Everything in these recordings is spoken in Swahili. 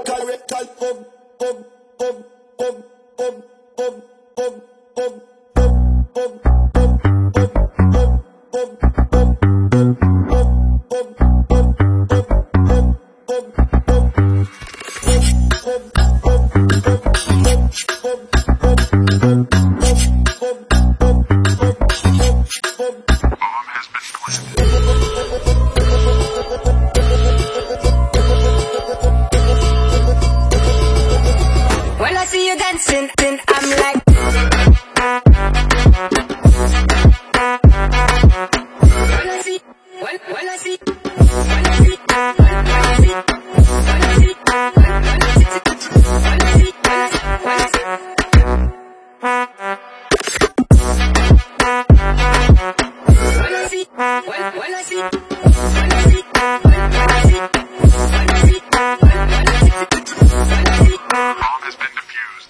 When I see you dancing, then I'm like. When I see, when I see, when I see, when I see, when I see, when I see, when I see, when I see. When I see, when I see, when I see, when I see, when I see, when I see. Bomb has been defused.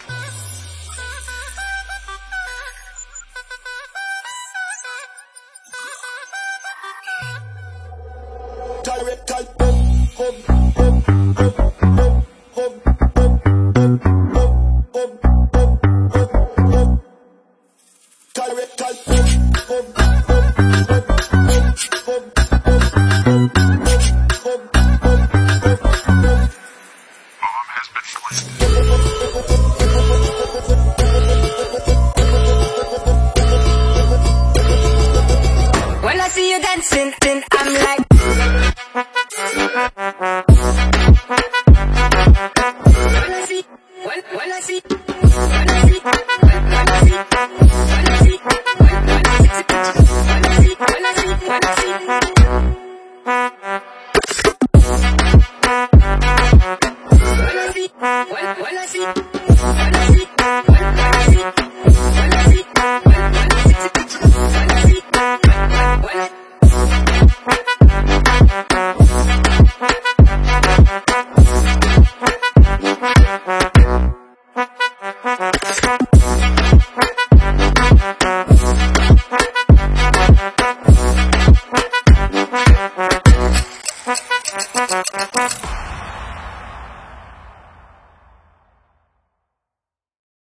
Direct,